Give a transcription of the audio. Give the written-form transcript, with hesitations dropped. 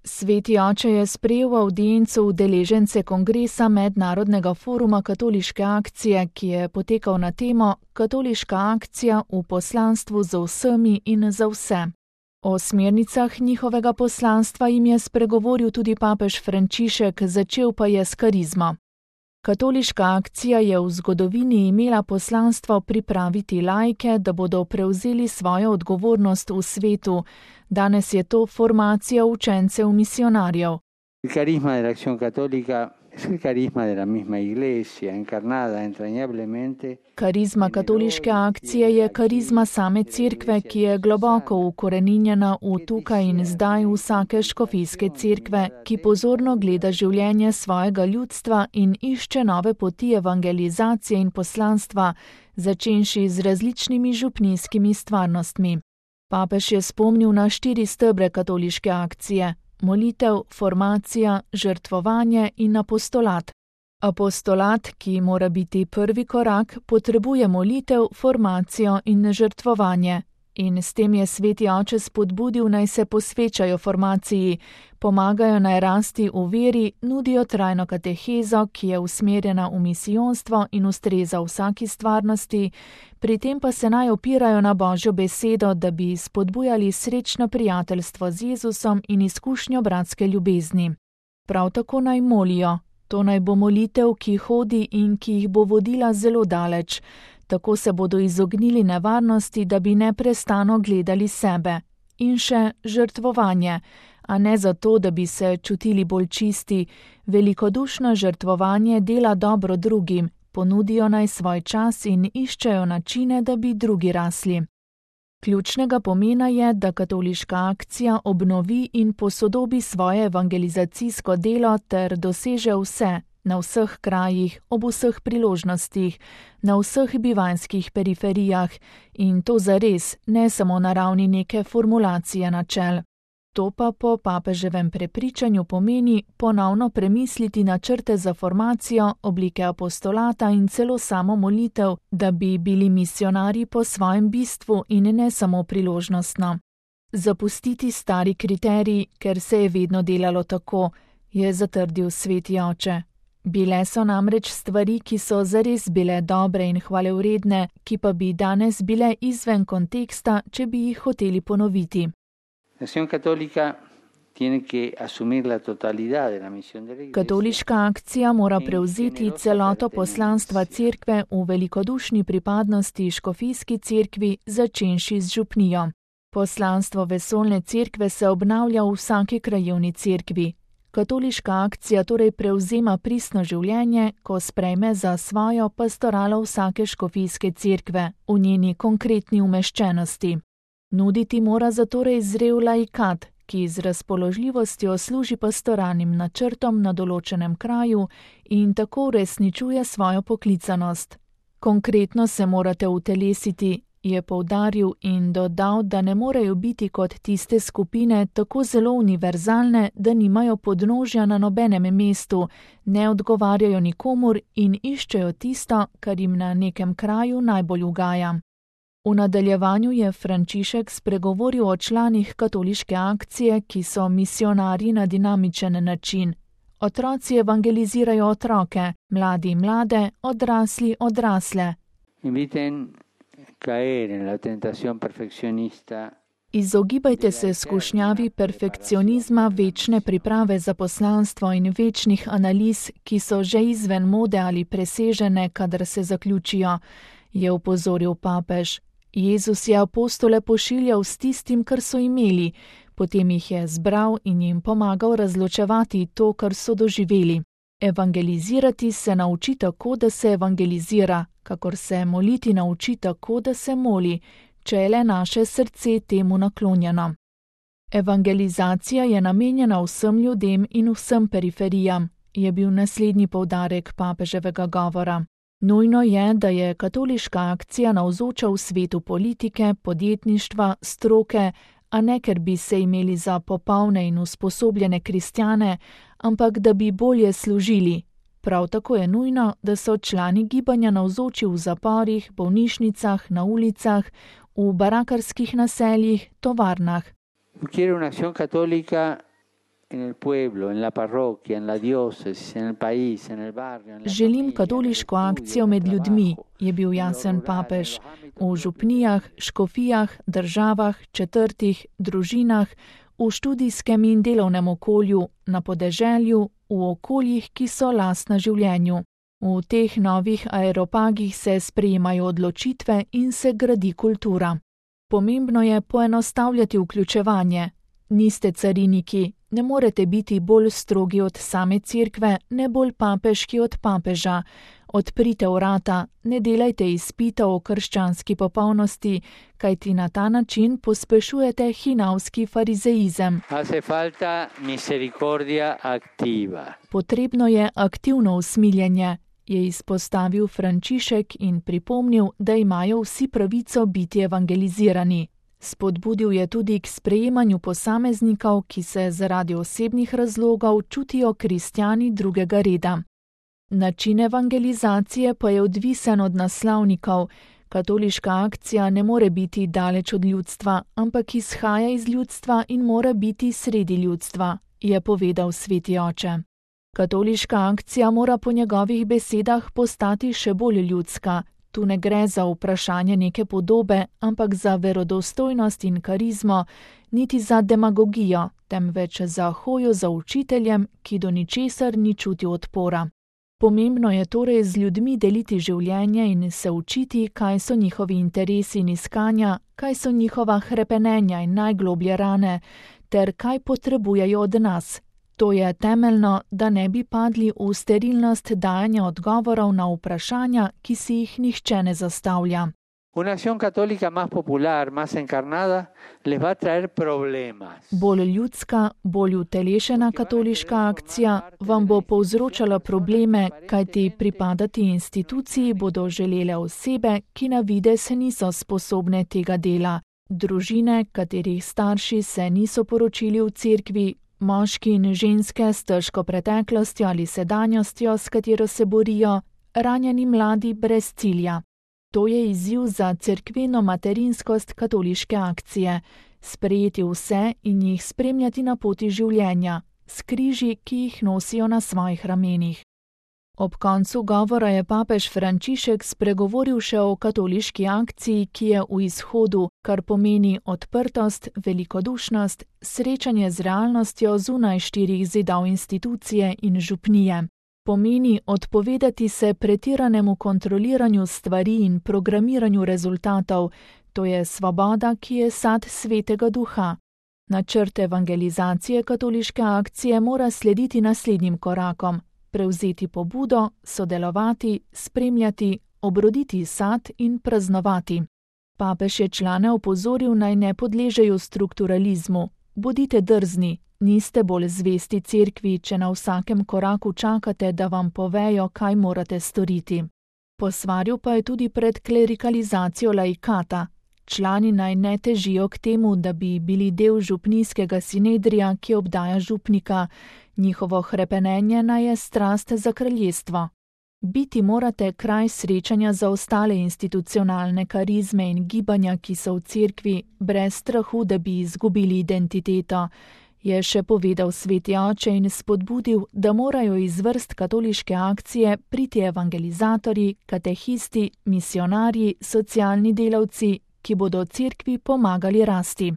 Sveti oče je sprejel v avdiencu udeležence kongresa Mednarodnega foruma katoliške akcije, ki je potekal na temo Katoliška akcija v poslanstvu za vsemi in za vse. O smernicah njihovega poslanstva jim je spregovoril tudi papež Frančišek, začel pa je s karizmo. Katoliška akcija je v zgodovini imela poslanstvo pripraviti laike, da bodo prevzeli svojo odgovornost v svetu. Danes je to formacija učencev misionarjev. Carisma de la acción católica es el carisma de la misma iglesia, encarnada entrañablemente. Karizma katoliške akcije je karizma same cerkve, ki je globoko ukoreninjena v tukaj in zdaj vsake škofijske cerkve, ki pozorno gleda življenje svojega ljudstva in išče nove poti evangelizacije in poslanstva, začenši z različnimi župnijskimi stvarnostmi. Papež je spomnil na 4 stebre katoliške akcije: molitev, formacija, žrtvovanje in apostolat. Apostolat, ki mora biti prvi korak, potrebuje molitev, formacijo in žrtvovanje. In s tem je sveti oče spodbudil, naj se posvečajo formaciji, pomagajo naj rasti v veri, nudijo trajno katehezo, ki je usmerjena v misijonstvo in ustreza vsaki stvarnosti, pri tem pa se naj opirajo na Božjo besedo, da bi spodbujali srečno prijateljstvo z Jezusom in izkušnjo bratske ljubezni. Prav tako naj molijo. To naj bo molitev, ki hodi in ki jih bo vodila zelo daleč. Tako se bodo izognili nevarnosti, da bi neprestano gledali sebe. In še žrtvovanje, a ne zato, da bi se čutili bolj čisti. Velikodušno žrtvovanje dela dobro drugim, ponudijo naj svoj čas in iščejo načine, da bi drugi rasli. Ključnega pomena je, da katoliška akcija obnovi in posodobi svoje evangelizacijsko delo ter doseže vse, na vseh krajih, ob vseh priložnostih, na vseh bivanjskih periferijah in to zares, ne samo na ravni neke formulacije načel. To pa po papeževem prepričanju pomeni ponovno premisliti načrte za formacijo, oblike apostolata in celo samo molitev, da bi bili misionarji po svojem bistvu in ne samo priložnostno. Zapustiti stari kriterij, ker se je vedno delalo tako, je zatrdil sveti oče. Bile so namreč stvari, ki so zares bile dobre in hvalevredne, ki pa bi danes bile izven konteksta, če bi jih hoteli ponoviti. Katoliška akcija mora prevzeti celoto poslanstva cerkve v velikodušni pripadnosti škofijski cerkvi, začenši z župnijo. Poslanstvo vesoljne cerkve se obnavlja v vsaki krajevni cerkvi. Katoliška akcija torej prevzema pristno življenje, ko sprejme za svojo pastoralo vsake škofijske cerkve v njeni konkretni umeščenosti. Nuditi mora zatorej zrel laikat, ki z razpoložljivostjo služi pastoralnim načrtom na določenem kraju in tako uresničuje svojo poklicanost. Konkretno se morate utelesiti, je poudaril in dodal, da ne morejo biti kot tiste skupine tako zelo univerzalne, da nimajo podnožja na nobenem mestu, ne odgovarjajo nikomur in iščejo tisto, kar jim na nekem kraju najbolj ugaja. V nadaljevanju je Frančišek spregovoril o članih katoliške akcije, ki so misionarji na dinamičen način. Otroci evangelizirajo otroke, mladi mlade, odrasli odrasle. Izogibajte se skušnjavi perfekcionizma, večne priprave za poslanstvo in večnih analiz, ki so že izven mode ali presežene, kadar se zaključijo, je opozoril papež. Jezus je apostole pošiljal s tistim, kar so imeli, potem jih je zbral in jim pomagal razločevati to, kar so doživeli. Evangelizirati se nauči tako, da se evangelizira, kakor se moliti nauči tako, da se moli, če je le naše srce temu naklonjeno. Evangelizacija je namenjena vsem ljudem in vsem periferijam, je bil naslednji poudarek papeževega govora. Nujno je, da je katoliška akcija navzoča v svetu politike, podjetništva, stroke, a ne ker bi se imeli za popolne in usposobljene kristjane, ampak da bi bolje služili. Prav tako je nujno, da so člani gibanja navzoči v zaporih, bolnišnicah, na ulicah, v barakarskih naseljih, tovarnah. Želim katoliško akcijo med ljudmi, je bil jasen papež, v župnijah, škofijah, državah, četrtih, družinah, v študijskem in delovnem okolju, na podeželju, v okoljih, ki so lastna življenju. V teh novih aeropagih se sprejemajo odločitve in se gradi kultura. Pomembno je poenostavljati vključevanje. Niste cariniki, ne morete biti bolj strogi od same cerkve, ne bolj papeški od papeža. Odprite vrata, ne delajte izpita o krščanski popolnosti, kajti na ta način pospešujete hinavski farizeizem. Potrebno je aktivno usmiljenje, je izpostavil Frančišek in pripomnil, da imajo vsi pravico biti evangelizirani. Spodbudil je tudi k sprejemanju posameznikov, ki se zaradi osebnih razlogov čutijo kristjani drugega reda. Način evangelizacije pa je odvisen od naslovnikov. Katoliška akcija ne more biti daleč od ljudstva, ampak izhaja iz ljudstva in mora biti sredi ljudstva, je povedal sveti oče. Katoliška akcija mora po njegovih besedah postati še bolj ljudska. Tu ne gre za vprašanje neke podobe, ampak za verodostojnost in karizmo, niti za demagogijo, temveč za hojo za učiteljem, ki do ničesar ni čutil odpora. Pomembno je torej z ljudmi deliti življenje in se učiti, kaj so njihovi interesi in iskanja, kaj so njihova hrepenenja in najgloblje rane, ter kaj potrebujejo od nas. To je temeljno, da ne bi padli v sterilnost dajanja odgovorov na vprašanja, ki si jih nihče ne zastavlja. Bolj ljudska, bolj utelešena katoliška akcija vam bo povzročala probleme, kajti pripadati instituciji bodo želele osebe, ki na videz niso sposobne tega dela. Družine, katerih starši se niso poročili v cerkvi, moški in ženske s težko preteklostjo ali sedanjostjo, s katero se borijo, ranjeni mladi brez cilja. To je izziv za cerkveno materinskost katoliške akcije. Sprejeti vse in jih spremljati na poti življenja, s križi, ki jih nosijo na svojih ramenih. Ob koncu govora je papež Frančišek spregovoril še o katoliški akciji, ki je v izhodu, kar pomeni odprtost, velikodušnost, srečanje z realnostjo zunaj 4 zidov institucije in župnije. Pomeni odpovedati se pretiranemu kontroliranju stvari in programiranju rezultatov, to je svoboda, ki je sad svetega duha. Načrt evangelizacije katoliške akcije mora slediti naslednjim korakom. Prevzeti pobudo, sodelovati, spremljati, obroditi sad in praznovati. Papež je člane opozoril, naj ne podležejo strukturalizmu. Bodite drzni, niste bolj zvesti cerkvi, če na vsakem koraku čakate, da vam povejo, kaj morate storiti. Posvaril pa je tudi pred klerikalizacijo laikata. Člani naj ne težijo k temu, da bi bili del župnijskega sinedrija, ki obdaja župnika. Njihovo hrepenenje naj je strast za kraljestvo. Biti morate kraj srečanja za ostale institucionalne karizme in gibanja, ki so v cerkvi, brez strahu, da bi izgubili identiteto, je še povedal sveti oče in spodbudil, da morajo iz vrst katoliške akcije priti evangelizatorji, katehisti, misionarji, socialni delavci, ki bodo cerkvi pomagali rasti.